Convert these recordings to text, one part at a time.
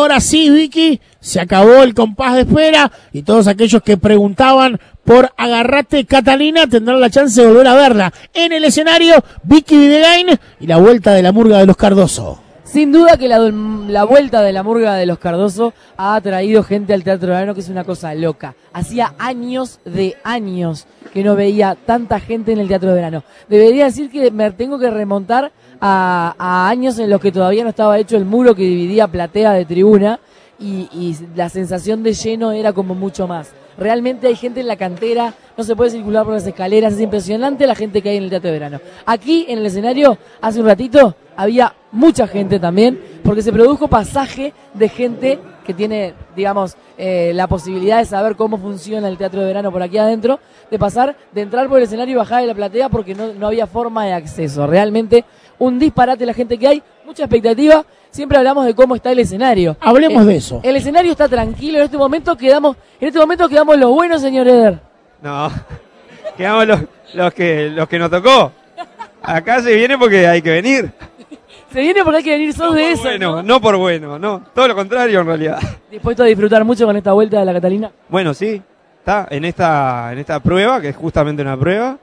ahora sí, Vicky, se acabó el compás de espera y todos aquellos que preguntaban por Agarrate Catalina tendrán la chance de volver a verla en el escenario. Vicky Videgain y la vuelta de la murga de los Cardoso. Sin duda que la vuelta de la murga de los Cardoso ha atraído gente al Teatro Verano, que es una cosa loca. Hacía años que no veía tanta gente en el Teatro de Verano. Debería decir que me tengo que remontar a años en los que todavía no estaba hecho el muro que dividía platea de tribuna y la sensación de lleno era como mucho más. Realmente hay gente en la cantera, no se puede circular por las escaleras, es impresionante la gente que hay en el Teatro de Verano. Aquí en el escenario, hace un ratito, había mucha gente también, porque se produjo pasaje de gente que tiene, digamos, la posibilidad de saber cómo funciona el Teatro de Verano por aquí adentro, de entrar por el escenario y bajar de la platea porque no había forma de acceso. Realmente un disparate la gente que hay, mucha expectativa. Siempre hablamos de cómo está el escenario. Hablemos de eso. El escenario está tranquilo, en este momento quedamos los buenos, señor Eder. No, quedamos los que nos tocó. Acá se viene porque hay que venir. Se viene porque hay que venir, sos de eso. Bueno, no por bueno, no, todo lo contrario en realidad. ¿Dispuesto a disfrutar mucho con esta vuelta de la Catalina? Bueno, sí, está en esta prueba, que es justamente una prueba.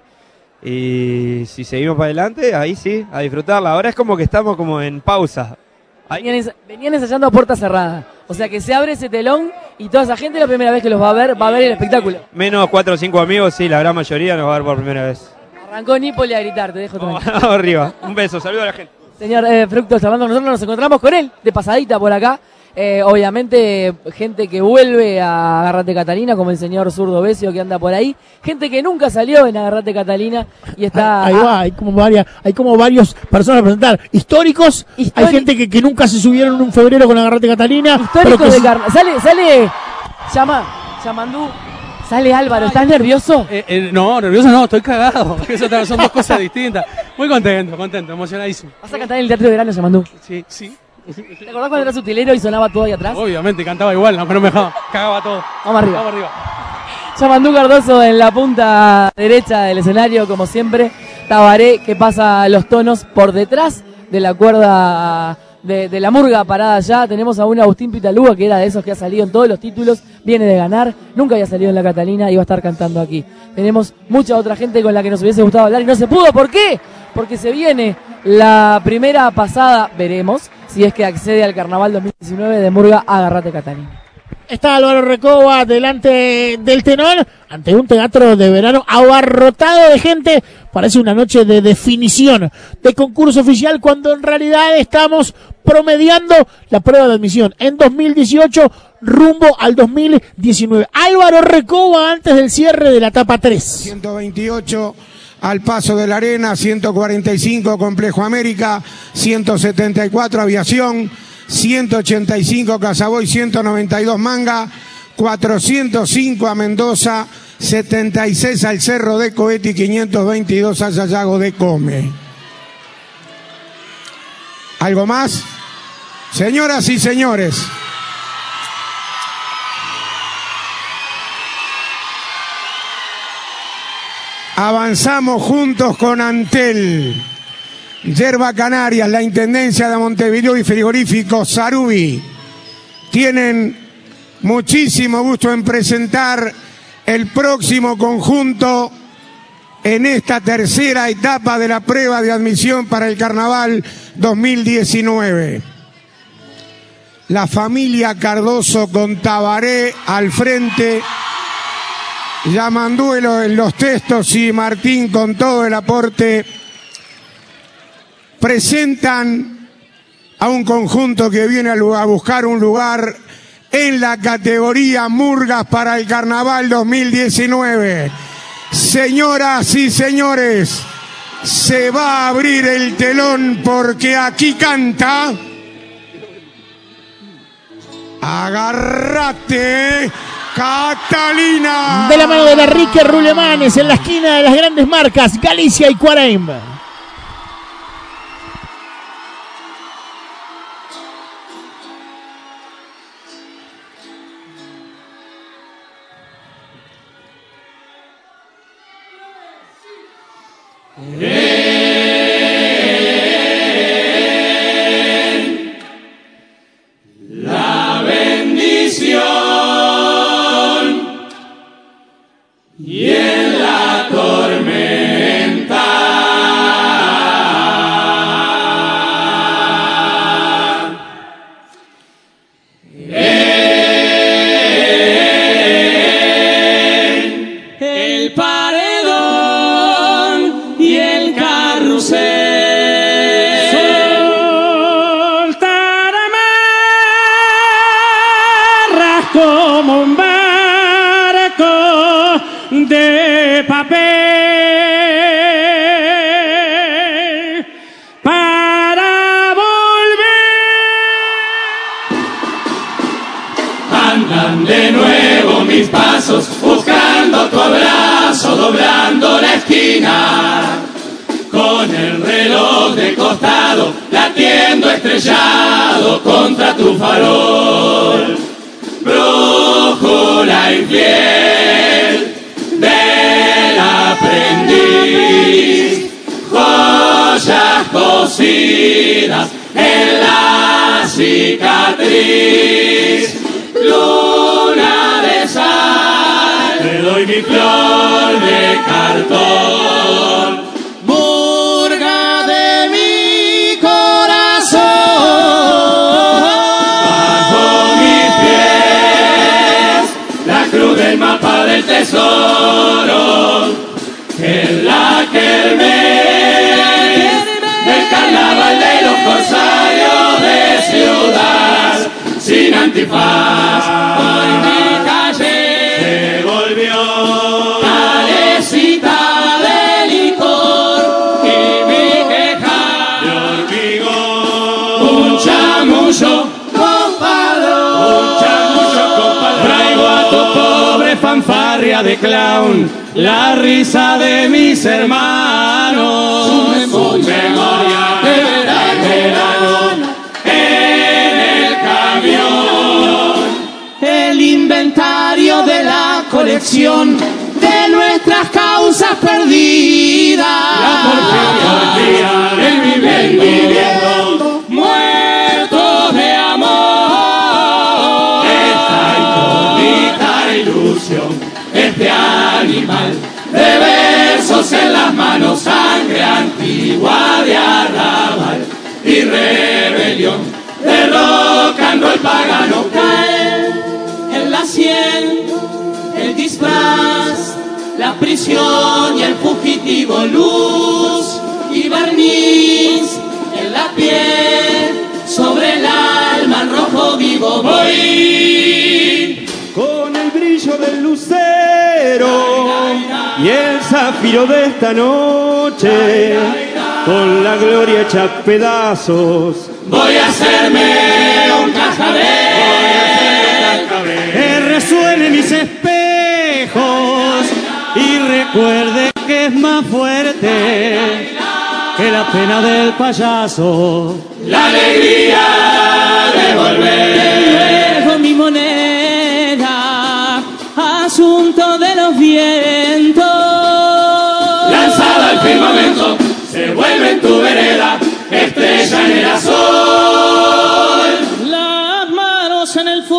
Y si seguimos para adelante, ahí sí, a disfrutarla. Ahora es como que estamos como en pausa. Venían ensayando a puerta cerrada. O sea que se abre ese telón y toda esa gente la primera vez que los va a ver el espectáculo. Menos 4 o 5 amigos, sí, la gran mayoría nos va a ver por primera vez. Arrancó Nípoli a gritar, te dejo tranquilo. Vamos arriba, un beso, saludo a la gente. Señor Fructos, nosotros nos encontramos con él, de pasadita por acá. Obviamente, gente que vuelve a Agarrate Catalina, como el señor Zurdo Besio que anda por ahí. Gente que nunca salió en Agarrate Catalina y está... Ahí va, hay como varios personas a presentar. Históricos, hay gente que nunca se subieron en un febrero con Agarrate Catalina. Históricos de carne. Sale Yamandú. Sale Álvaro, ¿estás nervioso? No, nervioso no, estoy cagado. Eso son dos cosas distintas. Muy contento, emocionadísimo. ¿Vas a cantar en el Teatro de Verano, Yamandú? Sí. ¿Te acordás cuando eras utilero y sonaba todo ahí atrás? Obviamente, cantaba igual, no, pero me dejaba, cagaba todo. Vamos arriba. Yamandú Cardoso en la punta derecha del escenario, como siempre. Tabaré, que pasa los tonos por detrás de la cuerda de la murga parada allá. Tenemos a un Agustín Pitalúa, que era de esos que ha salido en todos los títulos, viene de ganar, nunca había salido en la Catalina y va a estar cantando aquí. Tenemos mucha otra gente con la que nos hubiese gustado hablar y no se pudo. ¿Por qué? Porque se viene la primera pasada, veremos si es que accede al Carnaval 2019 de Murga Agarrate Catalina. Está Álvaro Recoba delante del tenor, ante un teatro de verano abarrotado de gente. Parece una noche de definición de concurso oficial, cuando en realidad estamos promediando la prueba de admisión en 2018 rumbo al 2019. Álvaro Recoba antes del cierre de la etapa 3. 128 al Paso de la Arena, 145 Complejo América, 174 Aviación, 185 Casaboy, 192 Manga, 405 a Mendoza, 76 al Cerro de Cohete y 522 a Sayago de Come. ¿Algo más? Señoras y señores, avanzamos juntos con Antel, Yerba Canarias, la Intendencia de Montevideo y Frigorífico Sarubi. Tienen muchísimo gusto en presentar el próximo conjunto en esta tercera etapa de la prueba de admisión para el Carnaval 2019. La familia Cardoso con Tabaré al frente, Yamandú en los textos y Martín con todo el aporte, presentan a un conjunto que viene a buscar un lugar en la categoría Murgas para el Carnaval 2019. Señoras y señores, se va a abrir el telón porque aquí canta Agarrate Catalina. De la mano de la Enrique Rulemanes en la esquina de las grandes marcas Galicia y Cuaraim. La como un barco de papel para volver. Andan de nuevo mis pasos, buscando tu abrazo, doblando la esquina. Con el reloj de costado, latiendo estrellado contra tu farol. Brújula infiel del aprendiz, joyas cosidas en la cicatriz. Luna de sal, te doy mi flor de cartón. Murga de mi corazón, bajo mis pies, la cruz del mapa del tesoro, en la que el mes del carnaval de los corsarios de ciudad, sin antifaz, por mi calle se volvió calecita de licor y mi queja de hormigón. Un chamullo, compadrón, un chamullo, compadrón. Traigo a tu pobre fanfarria de clown la risa de mis hermanos, su memoria de verano en el camión. El inventario de la colección de nuestras causas perdidas. La porfía, el viviendo, muertos de amor. Esta incógnita ilusión, este animal de besos en las manos, sangre antigua de arrabal y rebelión de rock and roll pagano. Cae en la sien el disfraz, la prisión y el fugitivo, luz y barniz en la piel, sobre el alma en rojo vivo. Voy con el brillo del lucero y el zafiro de esta noche, con la gloria hecha pedazos. Voy a hacerme un cascabel, Que resuene mis espejos y recuerde que es más fuerte que la pena del payaso. la alegría de volver. Dejo mi moneda, asunto de los vientos. Lanzada al firmamento, se vuelve en tu vereda, estrella en el azul. Las manos en el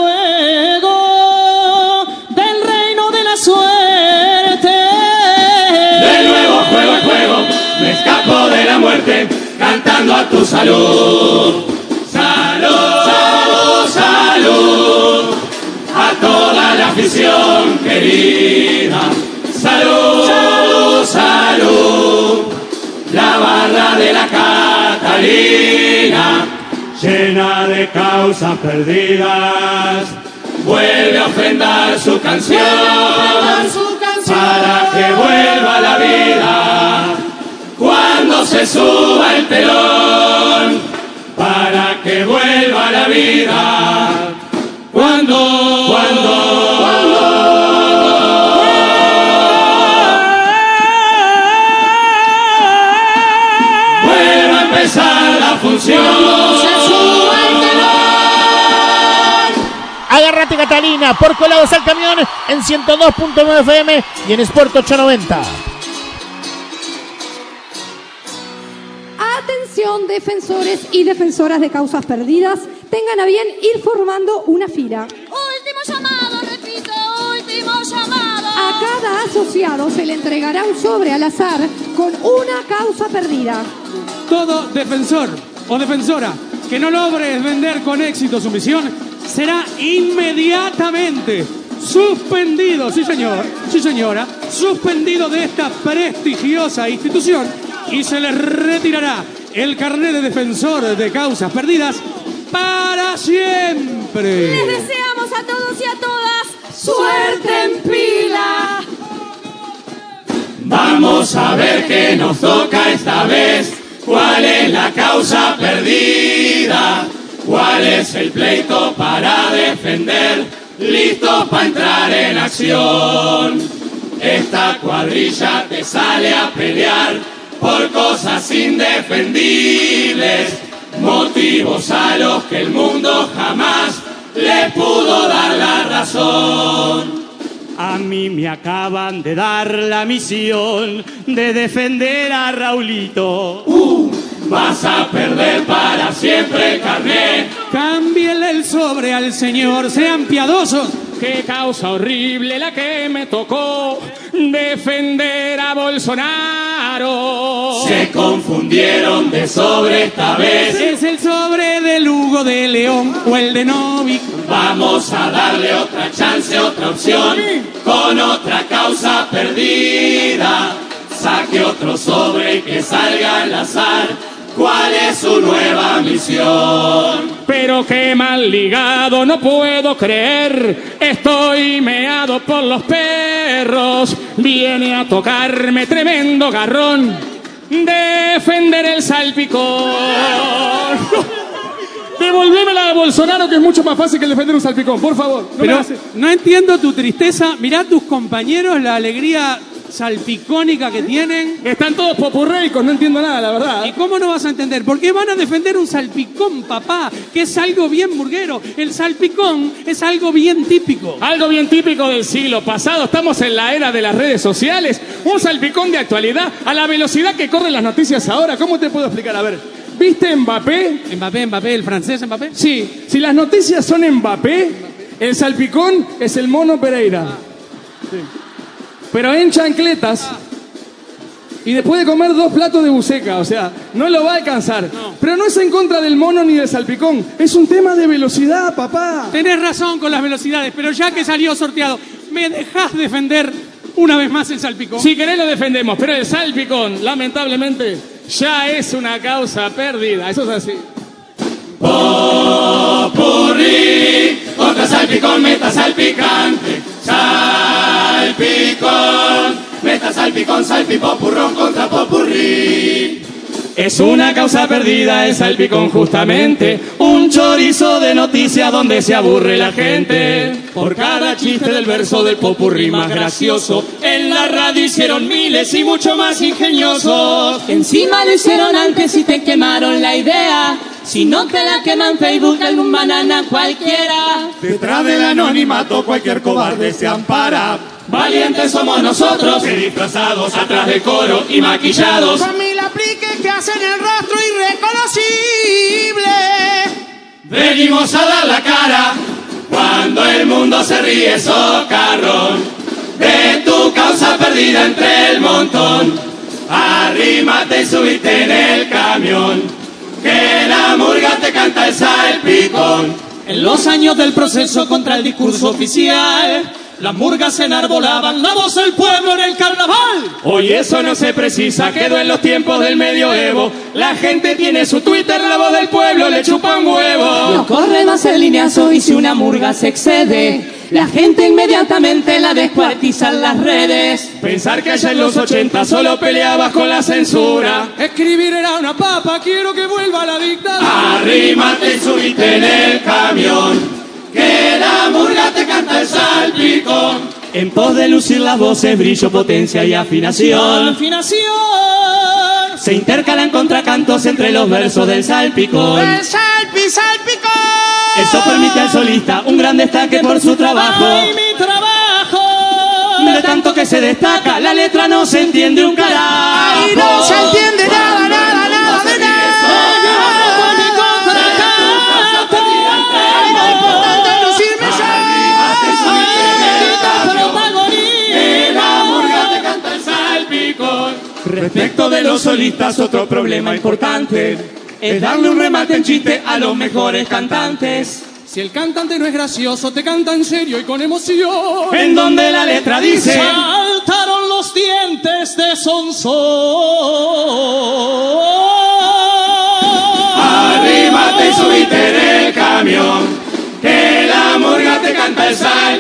fuego del reino de la suerte. De nuevo juego a juego, me escapo de la muerte, cantando a tu salud. Salud, salud, salud, a toda la afición querida. Salud, salud, salud, la barra de la Catalina, Llena de causas perdidas, vuelve a ofrendar su canción, para que vuelva a la vida cuando se suba el telón, para que vuelva a la vida cuando vuelva a empezar la función. Agárrate Catalina, por Colados al Camión en 102.9 FM y en Sport 890. Atención, defensores y defensoras de causas perdidas, tengan a bien ir formando una fila. Último llamado, repito, último llamado. A cada asociado se le entregará un sobre al azar con una causa perdida. Todo defensor o defensora que no logre vender con éxito su misión será inmediatamente suspendido, sí señor, sí señora, suspendido de esta prestigiosa institución y se le retirará el carnet de defensor de causas perdidas para siempre. Les deseamos a todos y a todas, suerte en pila. Vamos a ver qué nos toca esta vez. ¿Cuál es la causa perdida? ¿Cuál es el pleito para defender? Listos para entrar en acción. Esta cuadrilla te sale a pelear por cosas indefendibles, motivos a los que el mundo jamás le pudo dar la razón. A mí me acaban de dar la misión de defender a Raulito. Vas a perder para siempre, carné. Cámbienle el sobre al señor, sean piadosos. Qué causa horrible la que me tocó, defender a Bolsonaro. Se confundieron de sobre esta vez. Es el sobre del Hugo de León o el de Novik. Vamos a darle otra chance, otra opción, con otra causa perdida. Saque otro sobre y que salga al azar. ¿Cuál es su nueva misión? Pero qué mal ligado, no puedo creer. Estoy meado por los perros. Viene a tocarme tremendo garrón. Defender el salpicón. Devolvémela de Bolsonaro, que es mucho más fácil que defender un salpicón, por favor. Pero no entiendo tu tristeza. Mirá tus compañeros, la alegría salpicónica que tienen. Están todos popurreicos, no entiendo nada, la verdad. ¿Y cómo no vas a entender? ¿Por qué van a defender un salpicón, papá? Que es algo bien burguero. El salpicón es algo bien típico. Algo bien típico del siglo pasado. Estamos en la era de las redes sociales. Un salpicón de actualidad a la velocidad que corren las noticias ahora. ¿Cómo te puedo explicar? A ver, ¿viste Mbappé? Mbappé, el francés Mbappé. Sí, si las noticias son Mbappé, el salpicón es el Mono Pereira. Sí. Pero en chancletas y después de comer 2 platos de buceca, o sea, no lo va a alcanzar. No. Pero no es en contra del mono ni del salpicón, es un tema de velocidad, papá. Tenés razón con las velocidades, pero ya que salió sorteado, ¿me dejás defender una vez más el salpicón? Si querés lo defendemos, pero el salpicón, lamentablemente, ya es una causa perdida, eso es así. Popurrí, contra salpicón, meta salpicante. Salpicón, meta salpicón, salpipopurrón contra popurrí. Es una causa perdida el salpicón justamente, un chorizo de noticias donde se aburre la gente. Por cada chiste del verso del popurrí más gracioso, en la radio hicieron miles y mucho más ingeniosos. Encima lo hicieron antes y te quemaron la idea. Si no te la queman Facebook, algún banana cualquiera. Detrás del anonimato cualquier cobarde se ampara. Valientes somos nosotros, que disfrazados atrás del coro y maquillados. Con mil apliques que hacen el rostro irreconocible. Venimos a dar la cara cuando el mundo se ríe, socarrón. De tu causa perdida entre el montón, arrímate y subite en el camión. Que la murga te canta el salpicón. En los años del proceso contra el discurso oficial, las murgas enarbolaban la voz del pueblo en el carnaval. Hoy eso no se precisa, quedó en los tiempos del medioevo. La gente tiene su Twitter, la voz del pueblo le chupa un huevo. No corre más el lineazo y si una murga se excede, la gente inmediatamente la descuartiza en las redes. Pensar que allá en los 80 solo peleabas con la censura. Escribir era una papa, quiero que vuelva la dictadura. Arrímate y subite en el camión, que la murga te canta el salpicón. En pos de lucir las voces, brillo, potencia y afinación. Se intercalan contracantos entre los versos del salpicón. El salpicón. Eso permite al solista un gran destaque por su trabajo. ¡Ay, mi trabajo! De tanto que se destaca, la letra no se entiende un carajo. Ahí no se entiende nada de nada. Respecto de los solistas, otro problema importante es darle un remate en chiste a los mejores cantantes. Si el cantante no es gracioso, te canta en serio y con emoción. En donde la letra dice: saltaron los dientes de Sonso. Arrímate y subite en el camión, que la murga te canta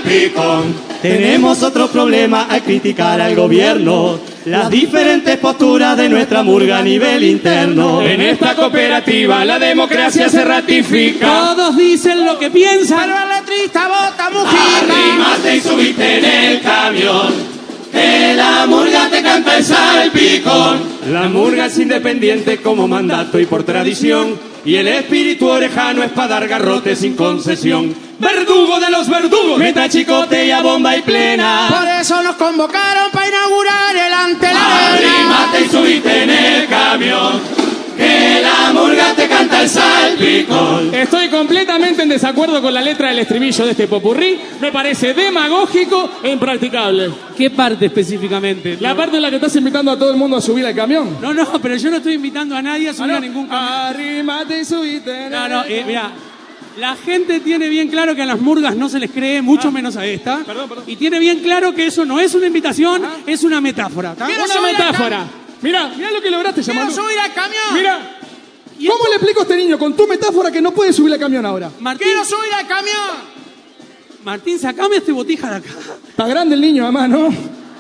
salpicón. Tenemos otro problema al criticar al gobierno, las diferentes posturas de nuestra murga a nivel interno. En esta cooperativa la democracia se ratifica. Todos dicen lo que piensan, pero el letrista vota Mujica. Arrímate y subiste en el camión, que la murga te canta el salpicón. La murga es independiente como mandato y por tradición, y el espíritu orejano es para dar garrote sin concesión. Verdugo de los verdugos, meta chicote y a bomba y plena. Por eso nos convocaron para inaugurar el ante la arena. Arrímate y subiste en el camión, que la murga te canta el salpicón. Estoy completamente en desacuerdo con la letra del estribillo de este popurrí. Me parece demagógico e impracticable. ¿Qué parte específicamente? La parte en la que estás invitando a todo el mundo a subir al camión. No, pero yo no estoy invitando a nadie a subir a ningún camión. Arrímate y subite. No, mira, la gente tiene bien claro que a las murgas no se les cree, mucho menos a esta. Perdón. Y tiene bien claro que eso no es una invitación, es una metáfora. Una metáfora. Mira lo que lograste, llamando. Quiero subir al camión. Mira. ¿Cómo le explico a este niño con tu metáfora que no puede subir al camión ahora? Martín, quiero subir al camión. Martín, sacame este botija de acá. Está grande el niño, además, ¿no?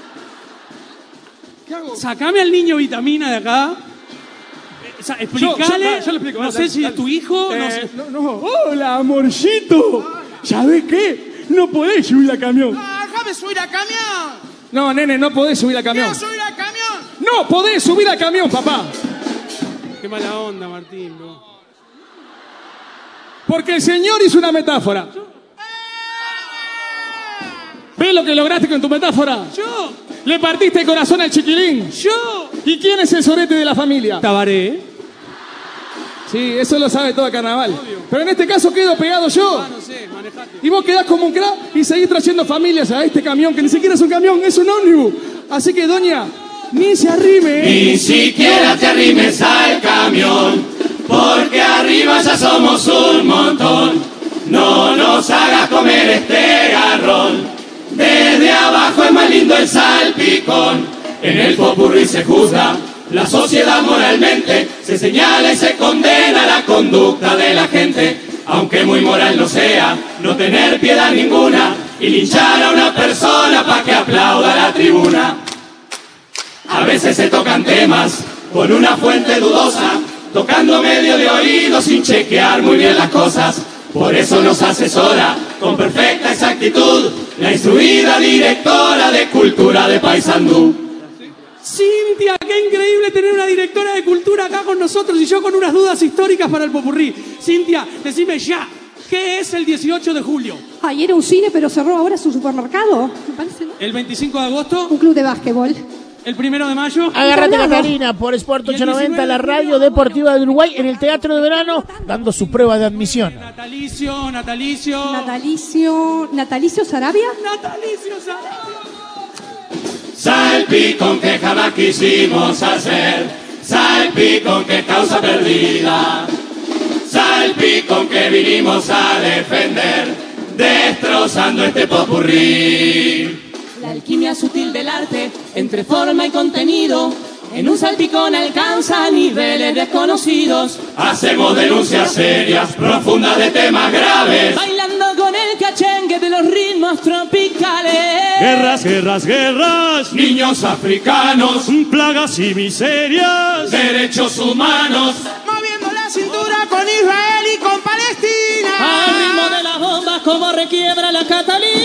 ¿Qué hago? Sacame al niño vitamina de acá. Explicale. Yo le explico. No sé si es tu hijo. No sé. No. Hola, amorcito. ¿Sabés qué? No podés subir al camión. Déjame subir al camión. No, nene, no podés subir al camión. Quiero subir al camión. No podés subir al camión, papá. Qué mala onda, Martín, bro. Porque el señor hizo una metáfora. ¿Ves lo que lograste con tu metáfora? Yo. Le partiste el corazón al chiquilín. Yo. ¿Y quién es el sorete de la familia? Tabaré. Sí, eso lo sabe todo el carnaval. Obvio. Pero en este caso quedo pegado yo. No sé, manejate. Y vos quedás como un crack y seguís trayendo familias a este camión, que ni siquiera es un camión, es un ómnibus. Así que, doña, ni se arrime. Ni siquiera te arrimes al camión, porque arriba ya somos un montón. No nos hagas comer este garrón, desde abajo es más lindo el salpicón. En el popurrí se juzga la sociedad moralmente, se señala y se condena la conducta de la gente. Aunque muy moral no sea, no tener piedad ninguna y linchar a una persona pa' que aplauda la tribuna. A veces se tocan temas con una fuente dudosa, tocando medio de oído sin chequear muy bien las cosas. Por eso nos asesora con perfecta exactitud la instruida directora de Cultura de Paysandú. Cintia, qué increíble tener una directora de cultura acá con nosotros y yo con unas dudas históricas para el popurrí. Cintia, decime ya, ¿qué es el 18 de julio? Ay, era un cine, pero cerró ahora su supermercado. Me parece, ¿no? ¿El 25 de agosto? Un club de básquetbol. ¿El 1 de mayo? Agárrate, Catarina, por Sport 890, la radio deportiva de Uruguay, en el Teatro de Verano, dando su prueba de admisión. Natalicio. Natalicio Sarabia. Natalicio Sarabia. Salpicón que jamás quisimos hacer, salpicón que es causa perdida, salpicón que vinimos a defender, destrozando este popurrí. La alquimia sutil del arte, entre forma y contenido, en un salpicón alcanza niveles desconocidos. Hacemos denuncias serias, profundas de temas graves, bailando con el cachengue de los ritmos tropicales. Guerras, guerras, guerras, niños africanos, plagas y miserias, derechos humanos, moviendo la cintura con Israel y con Palestina. Al ritmo de las bombas como requiebra la Catalina.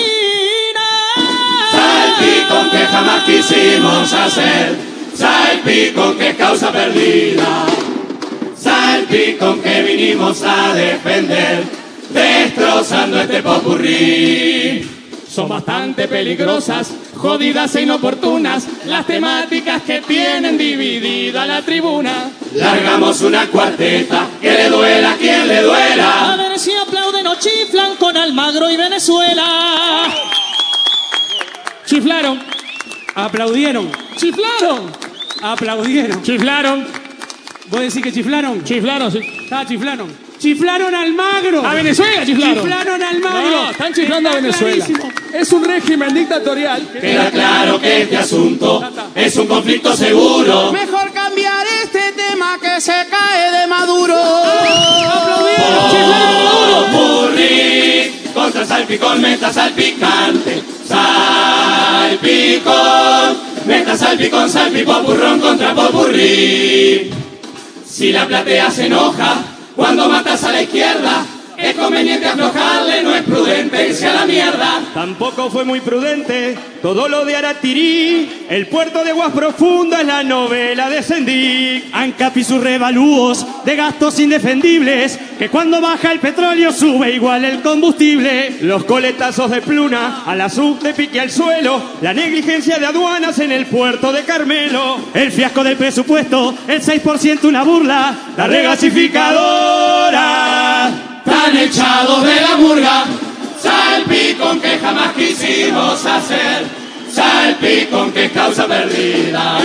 Salpicón que jamás quisimos hacer, salpicón que es causa perdida, salpicón que vinimos a defender, destrozando este popurrí. Son bastante peligrosas, jodidas e inoportunas las temáticas que tienen dividida la tribuna. Largamos una cuarteta, que le duela a quien le duela. A ver si aplauden o chiflan con Almagro y Venezuela. Chiflaron. Aplaudieron. Chiflaron. Aplaudieron. Chiflaron. ¿Vos decís que chiflaron? Chiflaron, sí. Chiflaron. Chiflaron a Almagro. A Venezuela chiflaron. Chiflaron a Almagro. No, están chiflando a Venezuela. Clarísimo. Es un régimen dictatorial. Queda claro que este asunto es un conflicto seguro. Mejor cambiar este tema que se cae de Maduro. Popurrí contra salpicón, meta salpicante, salpicón, meta salpicón, salpipopurrón contra popurrí. Si la platea se enoja cuando matas a la izquierda, es conveniente aflojarle, no es prudente irse a la mierda. Tampoco fue muy prudente todo lo de Aratirí. El puerto de Aguas Profundas es la novela de Sendik. ANCAP y sus revalúos de gastos indefendibles, que cuando baja el petróleo sube igual el combustible. Los coletazos de Pluna, a la sub de pique al suelo, la negligencia de aduanas en el puerto de Carmelo. El fiasco del presupuesto, el 6% una burla, la regasificadora. Tan echados de la murga, salpicón que jamás quisimos hacer, salpicón que es causa perdida,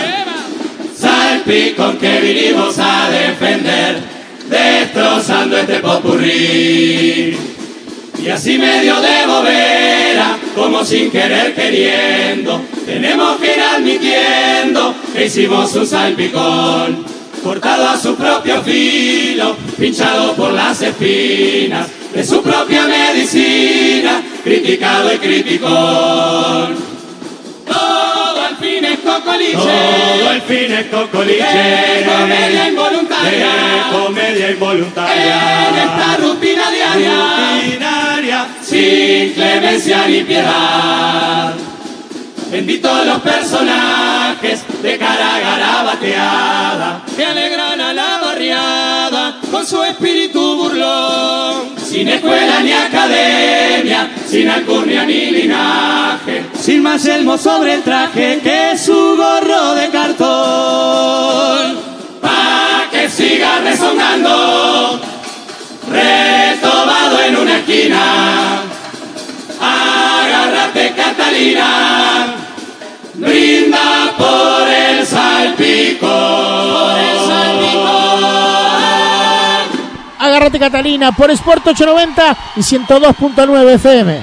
salpicón que vinimos a defender, destrozando este popurrí. Y así medio de bobera, como sin querer queriendo, tenemos que ir admitiendo que hicimos un salpicón, cortado a su propio filo, pinchado por las espinas de su propia medicina, criticado y criticón. Todo al fin es cocoliche, todo al fin es cocoliche, de comedia involuntaria, de comedia involuntaria, en esta rutina diaria, sin clemencia ni piedad. Benditos los personajes de cara garabateada, que alegran a la barriada con su espíritu burlón. Sin escuela ni academia, sin alcurnia ni linaje, sin más elmo sobre el traje que su gorro de cartón. Pa' que siga resonando, retobado en una esquina. Agárrate, Catalina, brinda por el salpicón. Agárrate, Catalina, por Sport 890 y 102.9 FM.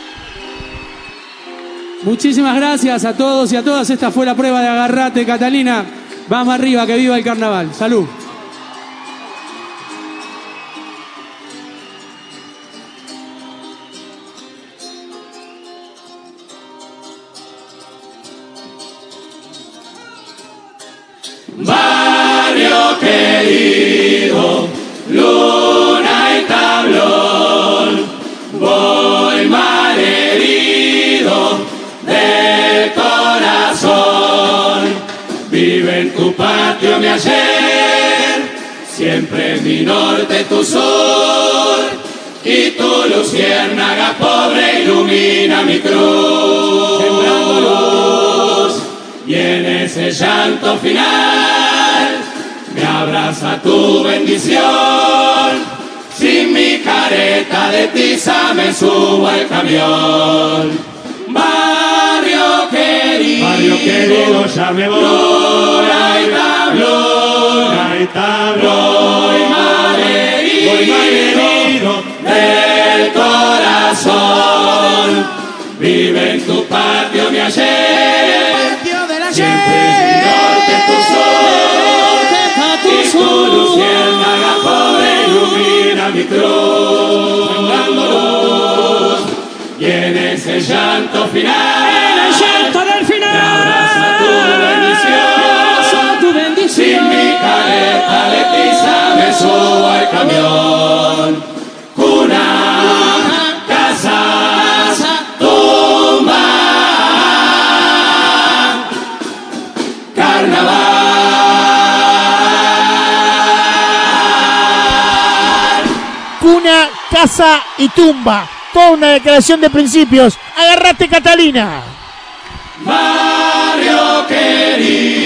Muchísimas gracias a todos y a todas. Esta fue la prueba de Agárrate, Catalina. Vamos arriba, que viva el carnaval. Salud. Barrio querido, luna y tablón, voy malherido del corazón. Vive en tu patio mi ayer, siempre mi norte tu sur, y tu luciérnaga pobre ilumina mi cruz. Sembrando luz, y en ese llanto final me abraza tu bendición. Sin mi careta de tiza me subo al camión. Barrio querido, ya me voy. Luna y tablón, voy malherido del corazón. Vive en tu patio mi ayer, siempre mi norte tu sol, y tu luciérnaga pobre ilumina mi cruz. Sembrando luz, y en ese llanto final, en el llanto del final, me abraza tu bendición. Sin mi careta de tiza me subo al camión. Cuna, casa, tumba, carnaval. Cuna, casa y tumba. Toda una declaración de principios. Agárrate, Catalina. Barrio querido.